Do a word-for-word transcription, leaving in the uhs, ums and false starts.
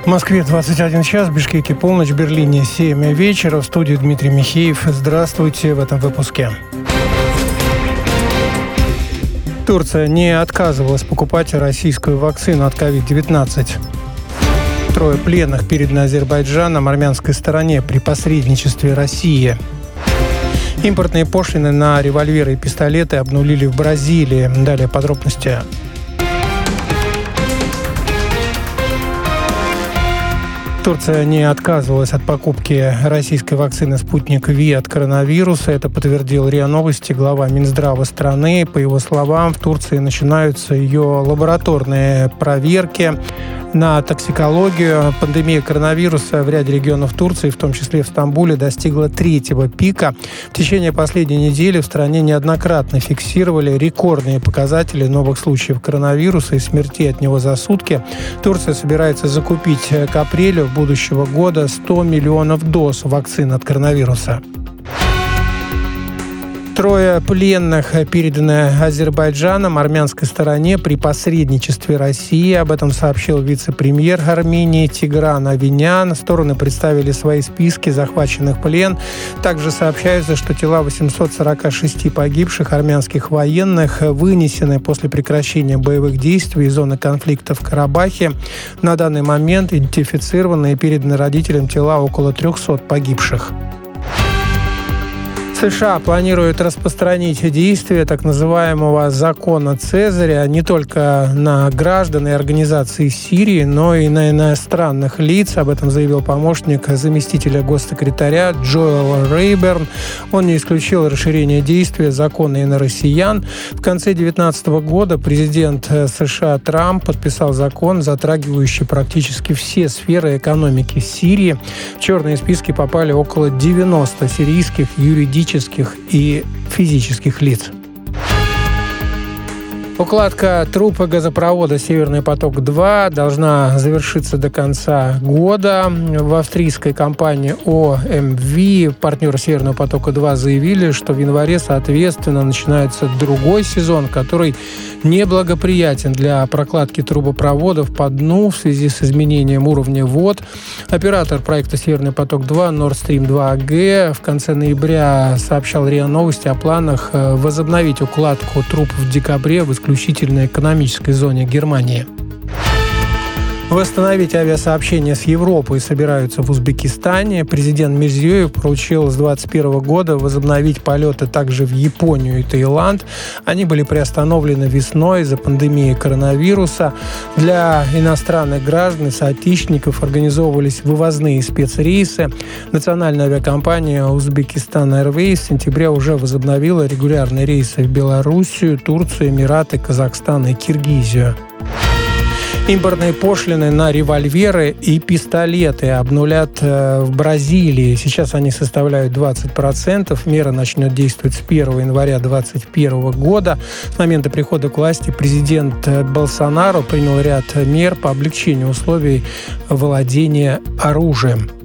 В Москве двадцать один час, в Бишкеке полночь, в Берлине семь вечера. В студии Дмитрий Михеев. Здравствуйте в этом выпуске. Турция не отказывалась покупать российскую вакцину от ковид девятнадцать. Трое пленных переданы Азербайджаном армянской стороне при посредничестве России. Импортные пошлины на револьверы и пистолеты обнулили в Бразилии. Далее подробности. Турция не отказывалась от покупки российской вакцины «Спутник Ви» от коронавируса. Это подтвердил РИА Новости глава Минздрава страны. По его словам, в Турции начинаются ее лабораторные проверки на токсикологию. Пандемия коронавируса в ряде регионов Турции, в том числе в Стамбуле, достигла третьего пика. В течение последней недели в стране неоднократно фиксировали рекордные показатели новых случаев коронавируса и смертей от него за сутки. Турция собирается закупить к апрелю будущего года сто миллионов доз вакцин от коронавируса. Трое пленных переданы Азербайджаном армянской стороне при посредничестве России. Об этом сообщил вице-премьер Армении Тигран Авинян. Стороны представили свои списки захваченных в плен. Также сообщается, что тела восемьсот сорок шесть погибших армянских военных вынесены после прекращения боевых действий из зоны конфликта в Карабахе. На данный момент идентифицированы и переданы родителям тела около трехсот погибших. США планирует распространить действие так называемого закона Цезаря не только на граждан и организации Сирии, но и на иностранных лиц. Об этом заявил помощник заместителя госсекретаря Джоэл Рейберн. Он не исключил расширение действия закона и на россиян. В конце две тысячи девятнадцатого года президент США Трамп подписал закон, затрагивающий практически все сферы экономики Сирии. В черные списки попали около девяноста сирийских юридических и физических лиц. Укладка труб газопровода «Северный поток-два» должна завершиться до конца года. В австрийской компании о эм ви партнеры «Северного потока-два» заявили, что в январе, соответственно, начинается другой сезон, который неблагоприятен для прокладки трубопроводов по дну в связи с изменением уровня вод. Оператор проекта «Северный поток-два» Nord Stream два эй джи в конце ноября сообщал РИА Новости о планах возобновить укладку труб в декабре в исключительно экономической зоне Германии. Восстановить авиасообщение с Европой собираются в Узбекистане. Президент Мирзиёев поручил с двадцать первого года возобновить полеты также в Японию и Таиланд. Они были приостановлены весной из-за пандемии коронавируса. Для иностранных граждан и соотечественников организовывались вывозные спецрейсы. Национальная авиакомпания Узбекистан Airways в сентябре уже возобновила регулярные рейсы в Белоруссию, Турцию, Эмираты, Казахстан и Киргизию. Импортные пошлины на револьверы и пистолеты обнулят в Бразилии. Сейчас они составляют двадцать процентов. Мера начнет действовать с первого января две тысячи двадцать первого года. С момента прихода к власти президент Болсонaro принял ряд мер по облегчению условий владения оружием.